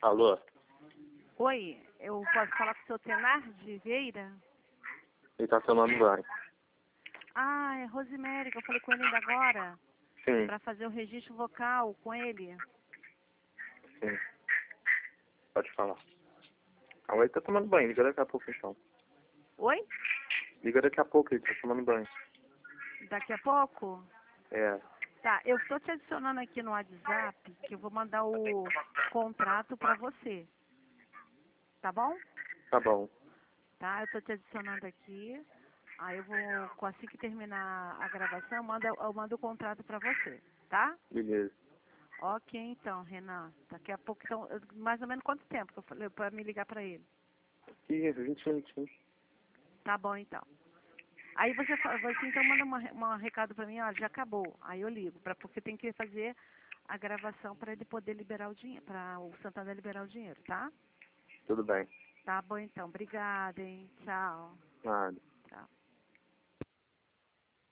Alô? Oi, eu posso falar com o seu Tenardi Vieira? Ele tá tomando banho. Ah, é Rosemary, que eu falei com ele ainda agora, Sim, para fazer o registro vocal com ele. sim. Pode falar. Ah, ele tá tomando banho. Liga daqui a pouco, então. Oi? Liga daqui a pouco, ele tá tomando banho. Daqui a pouco? É, Tá, eu estou te adicionando aqui no WhatsApp, que eu vou mandar o contrato para você. Tá bom? tá bom. Tá, eu estou te adicionando aqui. Aí eu vou, assim que terminar a gravação, eu mando o contrato para você, tá? Beleza. Ok, então, Renan. Daqui a pouco, então, mais ou menos quanto tempo que eu falei para me ligar para ele? 20 minutinhos. Tá bom, então. Aí você então manda um recado para mim, ó, já acabou. Aí eu ligo, porque tem que fazer a gravação para ele poder liberar o dinheiro, para o Santander liberar o dinheiro, tá? Tudo bem. Tá bom, então. Obrigada, hein? Tchau. Nada.